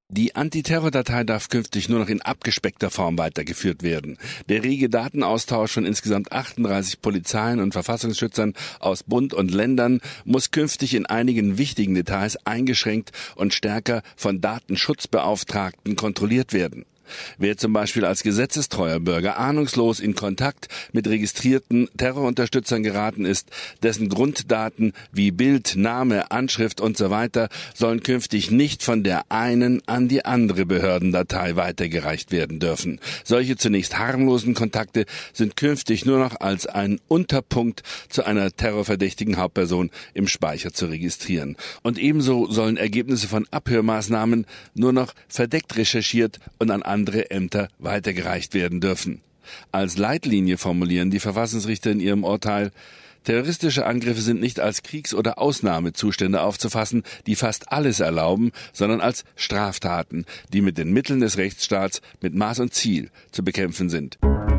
Die Antiterrordatei darf künftig nur noch in abgespeckter Form weitergeführt werden. Der rege Datenaustausch von insgesamt 38 Polizeien und Verfassungsschützern aus Bund und Ländern muss künftig in einigen wichtigen Details eingeschränkt und stärker von Datenschutzbeauftragten kontrolliert werden. Wer zum Beispiel als gesetzestreuer Bürger ahnungslos in Kontakt mit registrierten Terrorunterstützern geraten ist, dessen Grunddaten wie Bild, Name, Anschrift usw. sollen künftig nicht von der einen an die andere Behördendatei weitergereicht werden dürfen. Solche zunächst harmlosen Kontakte sind künftig nur noch als ein Unterpunkt zu einer terrorverdächtigen Hauptperson im Speicher zu registrieren. Und ebenso sollen Ergebnisse von Abhörmaßnahmen nur noch verdeckt recherchiert und an andere Ämter weitergereicht werden dürfen. Als Leitlinie formulieren die Verfassungsrichter in ihrem Urteil: Terroristische Angriffe sind nicht als Kriegs- oder Ausnahmezustände aufzufassen, die fast alles erlauben, sondern als Straftaten, die mit den Mitteln des Rechtsstaats mit Maß und Ziel zu bekämpfen sind.